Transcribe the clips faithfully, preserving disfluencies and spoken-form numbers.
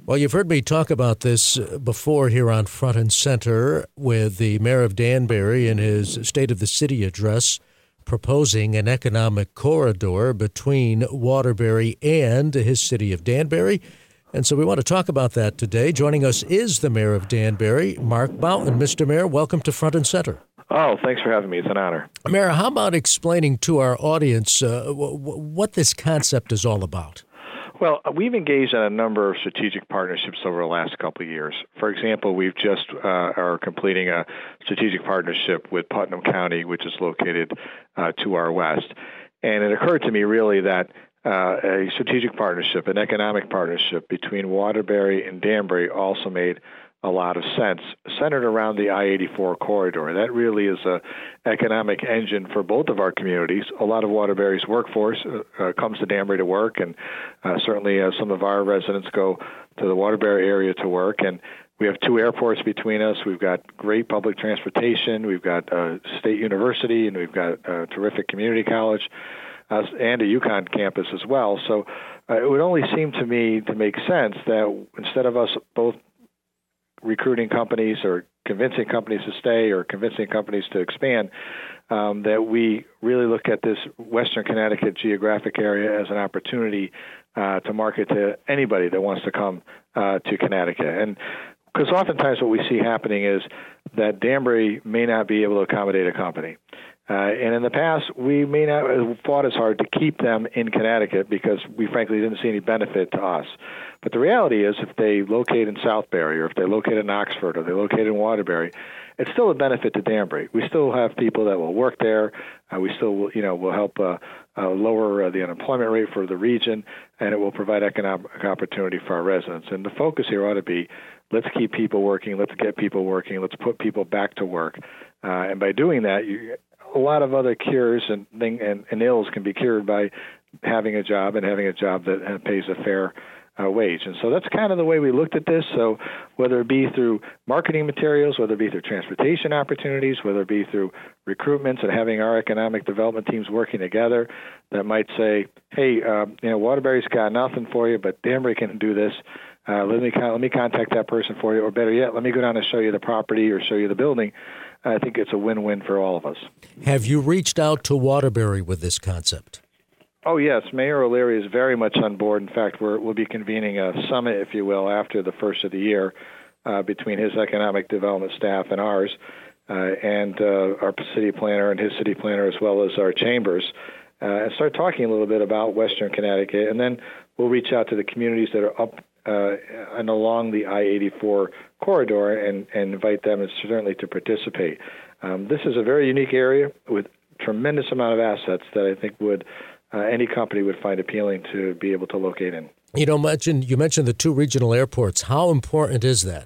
Well, you've heard me talk about this before here on Front and Center with the mayor of Danbury in his State of the City address proposing an economic corridor between Waterbury and his city of Danbury. And so we want to talk about that today. Joining us is the mayor of Danbury, Mark Boughton. Mister Mayor, welcome to Front and Center. Oh, thanks for having me. It's an honor. Mayor, how about explaining to our audience uh, w- w- what this concept is all about? Well, we've engaged in a number of strategic partnerships over the last couple of years. For example, we've just uh, are completing a strategic partnership with Putnam County, which is located uh, to our west. And it occurred to me really that uh, a strategic partnership, an economic partnership between Waterbury and Danbury also made a lot of sense, centered around the I eighty-four corridor. That really is a economic engine for both of our communities. A lot of Waterbury's workforce uh, uh, comes to Danbury to work, and uh, certainly uh, some of our residents go to the Waterbury area to work. And we have two airports between us. We've got great public transportation. We've got a state university, and we've got a terrific community college uh, and a UConn campus as well. So uh, it would only seem to me to make sense that instead of us both recruiting companies or convincing companies to stay or convincing companies to expand, um, that we really look at this Western Connecticut geographic area as an opportunity uh, to market to anybody that wants to come uh, to Connecticut. And because oftentimes what we see happening is that Danbury may not be able to accommodate a company. Uh, and in the past, we may not have fought as hard to keep them in Connecticut because we frankly didn't see any benefit to us. But the reality is if they locate in Southbury or if they locate in Oxford or they locate in Waterbury, it's still a benefit to Danbury. We still have people that will work there. Uh, we still will, you know, will help uh, uh, lower uh, the unemployment rate for the region, and it will provide economic opportunity for our residents. And the focus here ought to be let's keep people working, let's get people working, let's put people back to work. Uh, and by doing that, you a lot of other cures and, thing, and, and ills can be cured by having a job and having a job that uh, pays a fair uh, wage. And so that's kind of the way we looked at this. So whether it be through marketing materials, whether it be through transportation opportunities, whether it be through recruitments and having our economic development teams working together that might say, hey, uh, you know, Waterbury's got nothing for you, but Danbury can do this. Uh, let me let me contact that person for you, or better yet, let me go down and show you the property or show you the building. I think it's a win-win for all of us. Have you reached out to Waterbury with this concept? Oh, yes. Mayor O'Leary is very much on board. In fact, we're, we'll be convening a summit, if you will, after the first of the year uh, between his economic development staff and ours, uh, and uh, our city planner and his city planner, as well as our chambers, uh, and start talking a little bit about Western Connecticut. And then we'll reach out to the communities that are up Uh, and along the I eighty-four corridor and, and invite them certainly to participate. Um, this is a very unique area with tremendous amount of assets that I think would uh, any company would find appealing to be able to locate in. You know, mention, you mentioned the two regional airports. How important is that?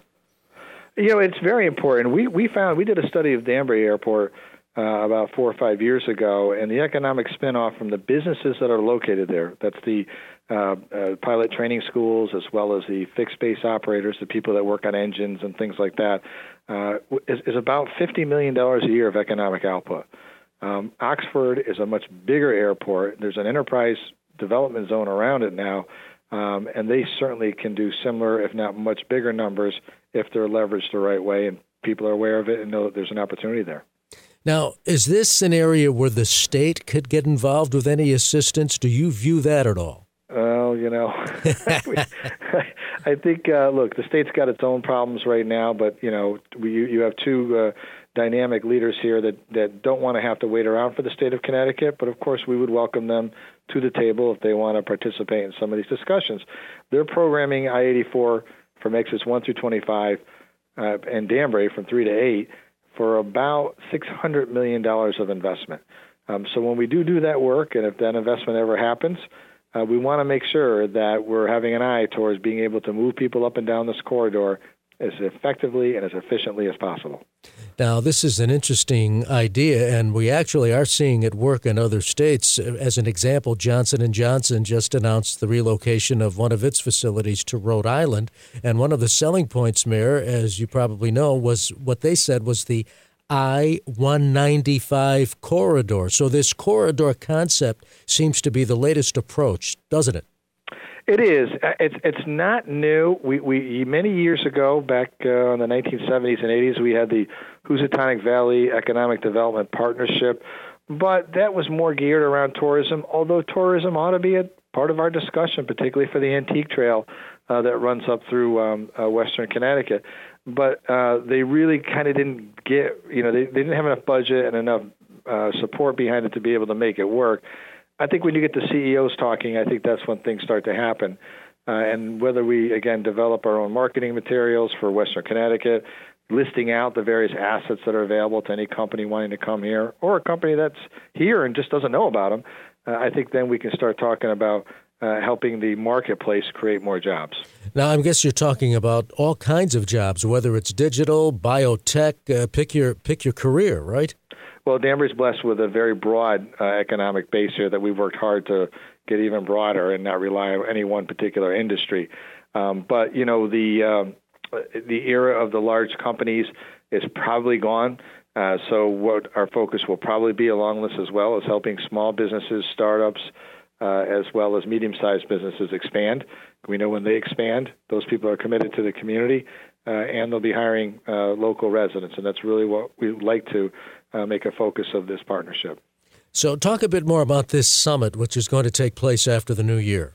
You know, it's very important. We we found we did a study of Danbury Airport uh, about four or five years ago, and the economic spinoff from the businesses that are located there. That's the Uh, uh, pilot training schools, as well as the fixed base operators, the people that work on engines and things like that, uh, is, is about fifty million dollars a year of economic output. Um, Oxford is a much bigger airport. There's an enterprise development zone around it now, um, and they certainly can do similar, if not much bigger numbers, if they're leveraged the right way and people are aware of it and know that there's an opportunity there. Now, is this an area where the state could get involved with any assistance? Do you view that at all? Well, you know, I think, uh, look, the state's got its own problems right now, but, you know, we, you have two uh, dynamic leaders here that, that don't want to have to wait around for the state of Connecticut, but, of course, we would welcome them to the table if they want to participate in some of these discussions. They're programming I eighty-four from exits one through twenty-five uh, and Danbury from three to eight for about six hundred million dollars of investment. Um, so when we do do that work, and if that investment ever happens, Uh, we want to make sure that we're having an eye towards being able to move people up and down this corridor as effectively and as efficiently as possible. Now, this is an interesting idea, and we actually are seeing it work in other states. As an example, Johnson and Johnson just announced the relocation of one of its facilities to Rhode Island, and one of the selling points, Mayor, as you probably know, was what they said was the I one ninety-five corridor. So this corridor concept seems to be the latest approach, doesn't it? It is. It's it's not new. We we many years ago, back uh, in the nineteen seventies and eighties, we had the Housatonic Valley Economic Development Partnership, but that was more geared around tourism. Although tourism ought to be a part of our discussion, particularly for the Antique Trail uh, that runs up through um, uh, Western Connecticut. But uh, they really kind of didn't get, you know, they, they didn't have enough budget and enough uh, support behind it to be able to make it work. I think when you get the C E Os talking, I think that's when things start to happen. Uh, and whether we, again, develop our own marketing materials for Western Connecticut, listing out the various assets that are available to any company wanting to come here, or a company that's here and just doesn't know about them, uh, I think then we can start talking about uh, helping the marketplace create more jobs. Now, I guess you're talking about all kinds of jobs, whether it's digital, biotech, uh, pick your pick your career, right? Well, Danbury's blessed with a very broad uh, economic base here that we've worked hard to get even broader and not rely on any one particular industry. Um, but, you know, the um, the era of the large companies is probably gone. Uh, so what our focus will probably be along this as well is helping small businesses, startups, uh, as well as medium-sized businesses expand. We know when they expand, those people are committed to the community, uh, and they'll be hiring uh, local residents. And that's really what we'd like to uh, make a focus of this partnership. So talk a bit more about this summit, which is going to take place after the new year.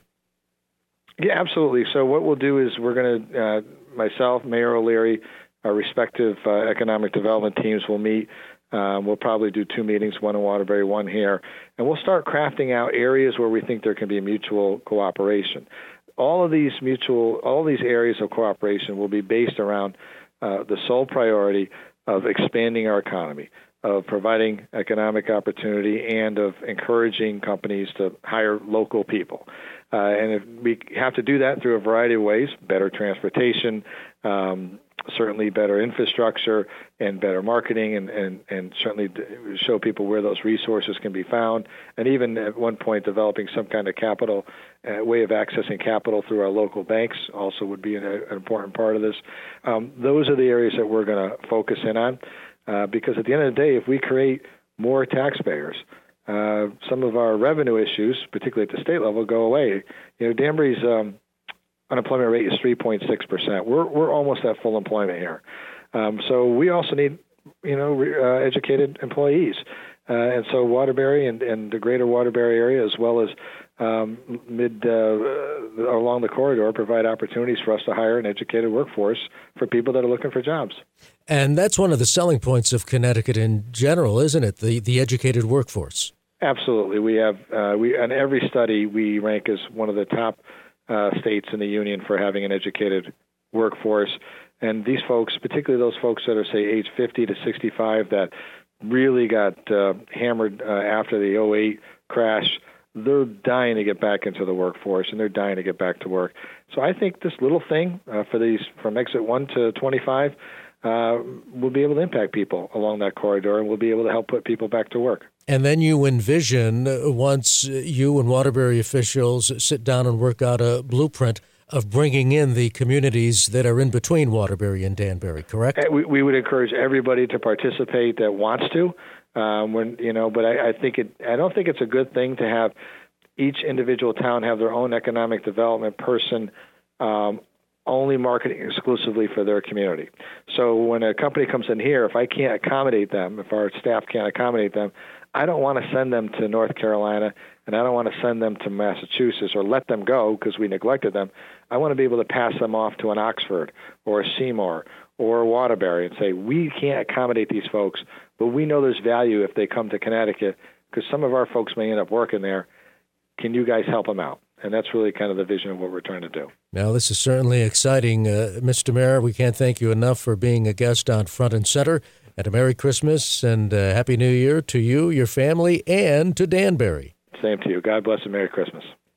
Yeah, absolutely. So what we'll do is we're going to, uh, myself, Mayor O'Leary, our respective uh, economic development teams will meet. Um, we'll probably do two meetings, one in Waterbury, one here. And we'll start crafting out areas where we think there can be mutual cooperation. All of these mutual, all of these areas of cooperation will be based around uh, the sole priority of expanding our economy, of providing economic opportunity, and of encouraging companies to hire local people. Uh, and if we have to do that through a variety of ways, better transportation, um, certainly better infrastructure and better marketing, and, and, and certainly show people where those resources can be found, and even at one point developing some kind of capital, uh, way of accessing capital through our local banks also would be an, an important part of this. Um, those are the areas that we're going to focus in on, uh, because at the end of the day, if we create more taxpayers, uh, some of our revenue issues, particularly at the state level, go away. You know, Danbury's um, unemployment rate is three point six percent. We're we're almost at full employment here. Um, so we also need, you know, uh, educated employees. Uh, and so Waterbury and, and the greater Waterbury area, as well as um, mid uh, along the corridor, provide opportunities for us to hire an educated workforce for people that are looking for jobs. And that's one of the selling points of Connecticut in general, isn't it? The the educated workforce. Absolutely. We have uh, we in every study we rank as one of the top Uh, states in the union for having an educated workforce. And these folks, particularly those folks that are, say, age fifty to sixty-five, that really got uh, hammered uh, after the oh eight crash, they're dying to get back into the workforce, and they're dying to get back to work. So I think this little thing uh, for these from exit one to twenty-five uh, will be able to impact people along that corridor, and we'll be able to help put people back to work. And then you envision, uh, once you and Waterbury officials sit down and work out a blueprint of bringing in the communities that are in between Waterbury and Danbury, correct? We, we would encourage everybody to participate that wants to. Um, when you know, but I, I think it. I don't think it's a good thing to have each individual town have their own economic development person um, only marketing exclusively for their community. So when a company comes in here, if I can't accommodate them, if our staff can't accommodate them, I don't want to send them to North Carolina, and I don't want to send them to Massachusetts or let them go because we neglected them. I want to be able to pass them off to an Oxford or a Seymour or a Waterbury and say, we can't accommodate these folks, but we know there's value if they come to Connecticut because some of our folks may end up working there. Can you guys help them out? And that's really kind of the vision of what we're trying to do. Now, this is certainly exciting. Uh, Mister Mayor, we can't thank you enough for being a guest on Front and Center. And a Merry Christmas and a Happy New Year to you, your family, and to Danbury. Same to you. God bless and Merry Christmas.